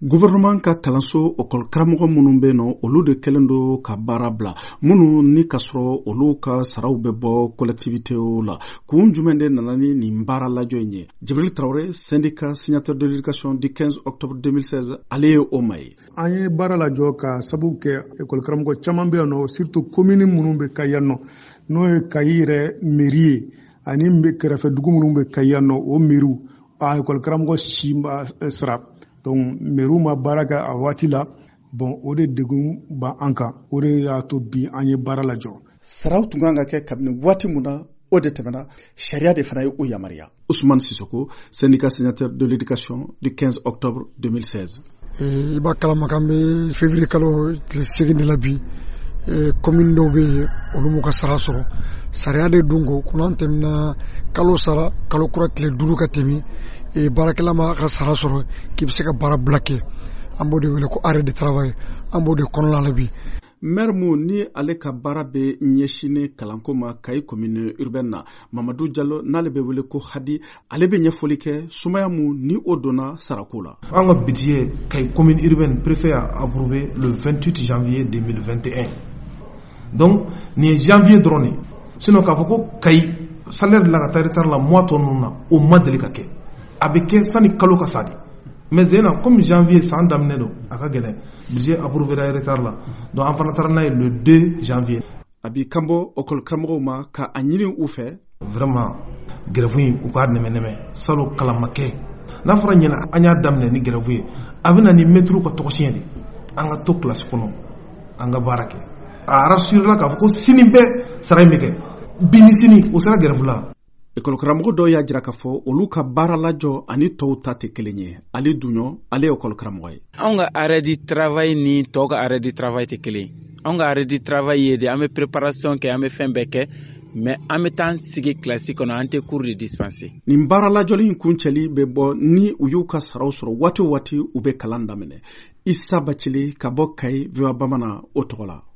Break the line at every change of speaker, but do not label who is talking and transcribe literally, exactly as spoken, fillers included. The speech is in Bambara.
Gouvernement ka kalanso okol karamɔgɔ minnu bɛ nɔ olu de kɛlen do ka baara bila minnu ni ka sɔrɔ olu ka saraw bɛ bɔ collectivitéw la kun jumɛn de nana ni nin baara lajɔ in ye. Jibril Traoré, syndicat signateur de l'éducation du quinze octobre deux mille seize, ale ye o ma ye.
An ye baara lajɔ ka sabu kɛ école karamɔgɔ caman bɛ yan nɔ surtout commune minnu bɛ Kayi yan nɔ n'o ye Kayi yɛrɛ mairie ye ani min bɛ kɛrɛfɛ dugu minnu bɛ Kayi yan nɔ o maires a école karamɔgɔ si ma sara. Donc mairie ma baara kɛ a waati la bon o de degun ba an kan o de y'a to bi an ye baara lajɔ.
Saraw tun kan ka kɛ kabini waati mun na o de tɛmɛna sariya de fana ye o yamaruya. Ousmane Sissoko, syndicat signateur de l'éducation du quinze octobre deux mille seize.
I b'a kalama kan bɛ février kalo tile segin de la bi commune dɔw bɛ yen olu m'u ka sara sɔrɔ sariya de dun ko kunna tɛmɛna kalo sara kalo kura tile duuru ka tɛmɛ baarakɛla ma ka sara sɔrɔ k'i bɛ se ka baara bila kɛ an b'o de wele ko arrêt de travail an b'o de kɔnɔna la bi.
Maire mu ni ale ka baara bɛ ɲɛsinnen kalanko ma Kayi commune urbaine na Mamadou Diallo n'ale bɛ wele ko Hadi ale bɛ ɲɛfɔli kɛ sumaya mu ni o donna sarako la.
An ka budget Kayi commune urbaine préfet a approuvé le vingt-huit janvier deux mille vingt et un. Donc nin ye janvier dɔrɔn de sinon k'a fɔ ko Kayi salaire de la ka taa retard la mois tɔ ninnu na o ma deli ka kɛ a bɛ kɛ sani kalo ka sa de mais zena comme janvier san daminɛ don a ka gɛlɛn budget approuvé la retard la donc an fana taara n'a ye le deux janvier.
A b'i kanbɔ école karamɔgɔw ma ka a ɲini u fɛ
vraiment grève in u k'a nɛmɛ nɛmɛ salon kalan ma kɛ n'a fɔra ɲɛna an y'a daminɛ ni grève ye a bɛ na ni maître ka tɔgɔsiɲɛ de an ka to classe kɔnɔ an ka baara kɛ a rassuré la k'a fɔ ko sini bɛɛ sara in bɛ kɛ bi ni sini o sera grève la.
École karamɔgɔ dɔw y'a jira k'a fɔ olu ka baara lajɔ ani tɔw ta tɛ kelen ye. Ale Duɲɔ, ale ye école karamɔgɔ ye.
Anw ka arrêt du travail ni tɔw ka arrêt du travail tɛ kelen ye. Anw ka arrêt du travail ye de an bɛ préparation kɛ an bɛ fɛn bɛɛ kɛ mais an bɛ taa an sigi classe kɔnɔ an tɛ cours de dispenser.
Nin baara lajɔli in kuncɛli bɛ bɔ ni u y'u ka saraw sɔrɔ waati o waati u bɛ kalan daminɛ. Issa Bacili ka bɔ Kayi V O A Bamanan o tɔgɔ la.